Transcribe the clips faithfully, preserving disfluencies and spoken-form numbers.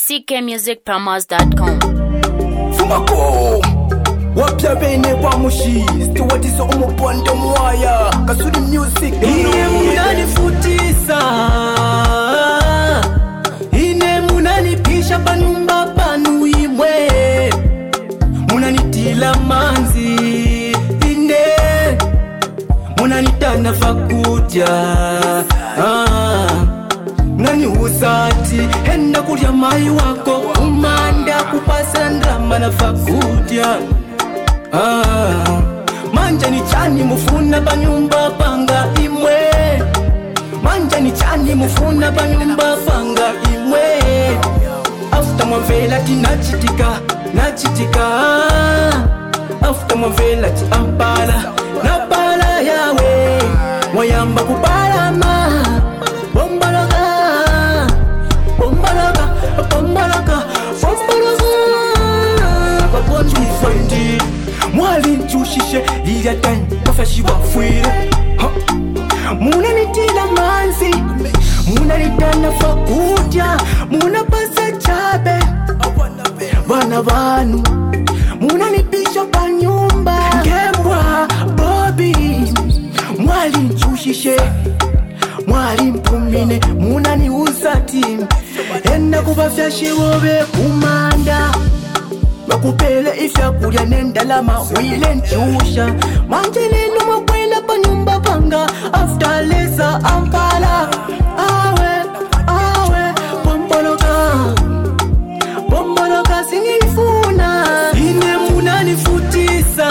c k music promos dot com. Fumako wapya bene wa mushi stiwatiso umupondo mwaya kasudi music ine munanifutisa ine munanipisha panyumba panu imwe munanitila manzi ine munanitana fakutya ah. Nani usati henda kulya mai wako umanda kupasa ndrama na fakutya ah. Manja ni chani mufuna panyumba panga imwe Manja ni chani mufuna panyumba panga imwe After mwavela ti nachitika, nachitika After mwavela ti ampala, napala yawe Mwayamba kupala ma Bombaloka, bombaloka, bombaloka, bombaloka Babondi fendi Mwali nchushishe liya tani Kafashi wafwire Muna nitila manzi Muna nitana fakutya Muna pasa chabe Bana banu Muna nipisha pa nyumba Ngembwa Bobby Mwali nchushishe Mwali mpumine Muna ni usati Enda kubafya shiwobe kumanda Bakupele ifya kulya nendalama wile nchusha Manjelinu mwakwenda pa nyumba panga After lesa ampala Awe, awe, bomboloka Bomboloka singifuna Ine munanifutisa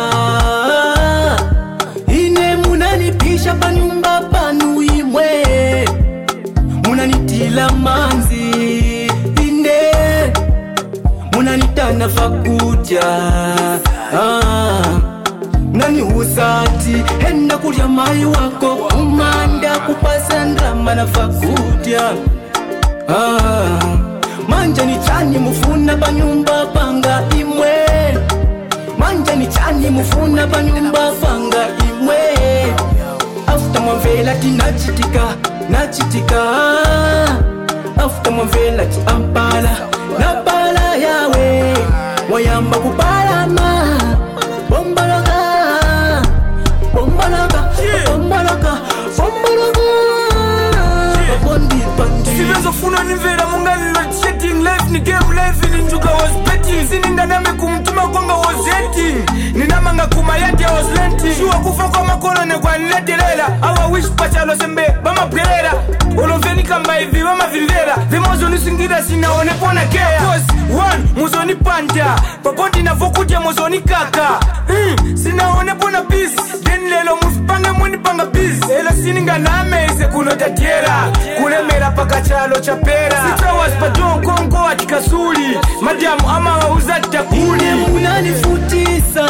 Ine munanipisha pa nyumba panu imwe Munanitila manzi Ine Munanitana fakutya ah. Nani usati henda kulya mai wako umanda kupasa ndrama na fakutya ah. Manja ni chani mufuna panyumba panga imwe Manja ni chani mufuna panyumba panga imwe After mwavela ti nachitika, nachitika After mwavela ti ampala, napala yawe Mwayamba kupala ma Bombaloka, bombaloka, bombaloka, bombaloka Babondi bandi Sivezo funa nivela mungani not chatting live ni game live ni njuga was betting Sininga name kumtuma kwanga was hating Ninamanga kumayati I was renting Shua kufa kwa makono ne kwa netelela Awa wish pachalo sembe bama prera Oloveni kamba hivi bama vivera Demozo nisingira sinaone pona kea Cause one, muzoni panta Papondi na vokutia muzoni kaka hmm, Sinaone pona peace Then lelo muspanga mwini panga peace Ela sininga name ise kunota tiera Kulemera paka chalo chapera Sitra was padon kongo atikasuli Madiamu ama wauzati takuli Ine munanifutisa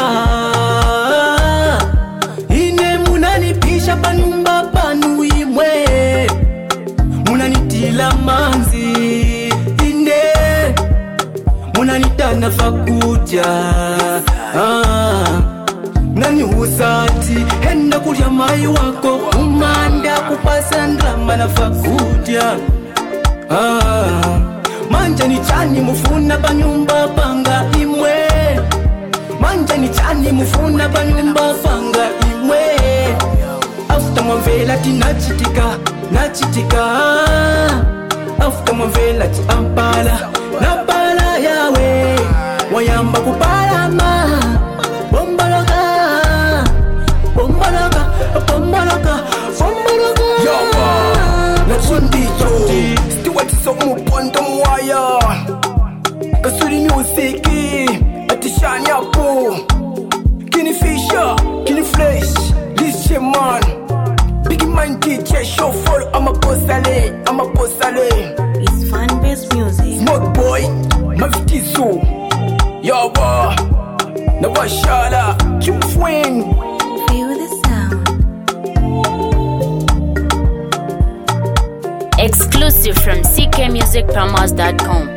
Ine munanipisha panyumba panu imwe Munanitila manzi Ine Munanitana fakutya ah. Nani usati henda kulya mai wako umanda kupasa ndrama na fakutya ah. Manja ni chani mufuna panyumba panga imwe Manja ni chani mufuna panyumba panga imwe After mwavela ti nachitika, nachitika After mwavela ti ampala, napala yawe Mwayamba kupala ma Bombaloka, bombaloka, bombaloka, bombaloka Yawa Nachundito stiwatiso umupondo mwaya Kasudi music Atishani hapo Kini Fisher, Kini Flesh This man Big man D J show for I'ma postale, I'ma postale It's fan-based music. Smoke boy, mavitizo Yawa Nawashala, Chumfwing Feel the sound. Exclusive from c k music promos dot com.